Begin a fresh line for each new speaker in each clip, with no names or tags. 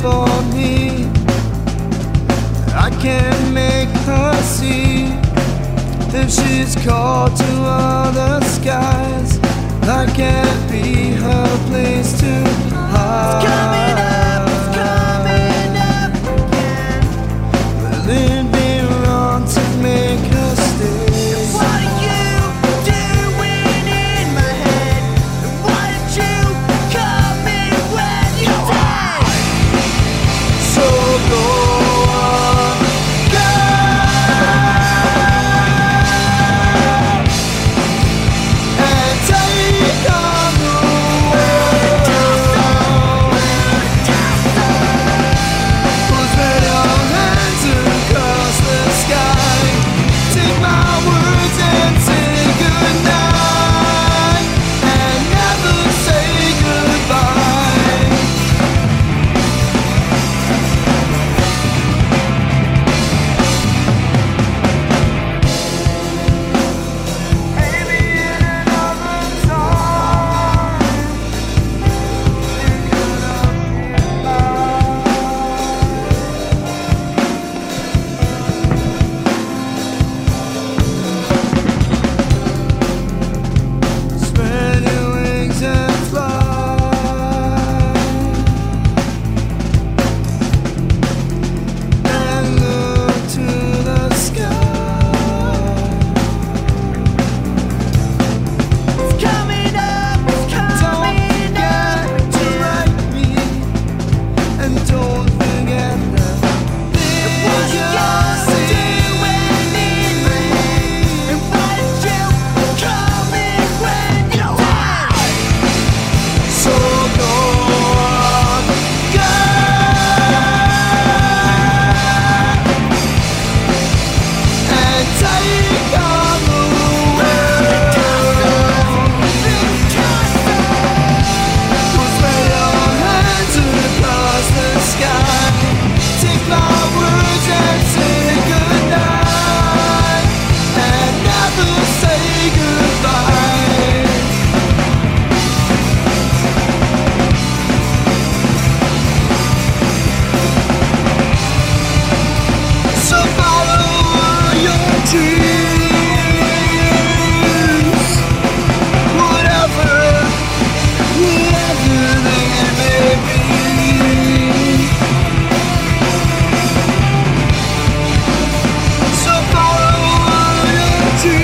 for me. I can't make her see if she's called to other skies. I can't be her place to hide.
It's coming up again.
Will it be wrong to make her stay?
What are you doing in my head? Why did you come in when you did?
So go on, girl, and take on the world. Put your hands across the sky. Take my words and say goodnight, and never say goodbye. Maybe in another time you're gonna be mine. Spread your wings and fly, and look to the sky.
It's coming up, it's
Don't
coming
forget
up
to
again.
write me, and don't forget that
What
you're
are you doing in my head? And why did you come in when you did?
So go on, girl, and take on the world. Put your hands across the sky. Take my words and say goodnight, and never say goodbye. So follow your dreams, whatever they may be. So follow your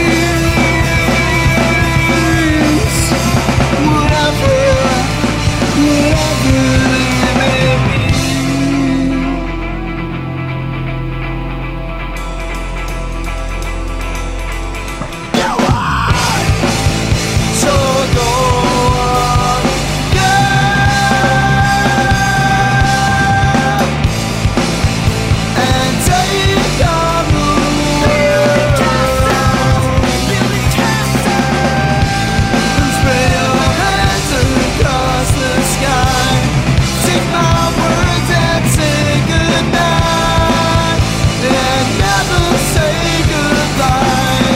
dreams, whatever they may be. So go on, girl, and take on the world. And spread your hands across the sky. Take my words and say goodnight, and never say goodbye.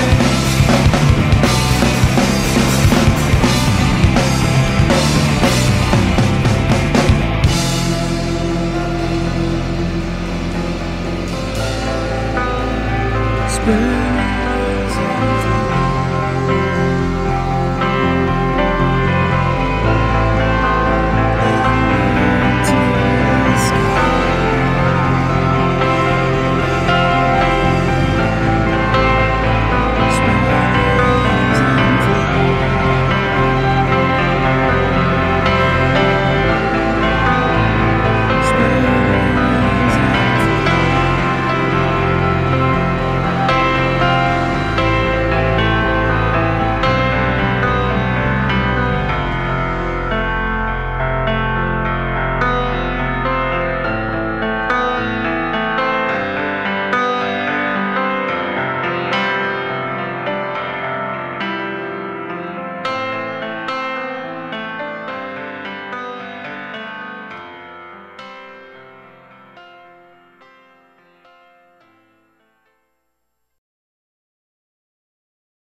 Spread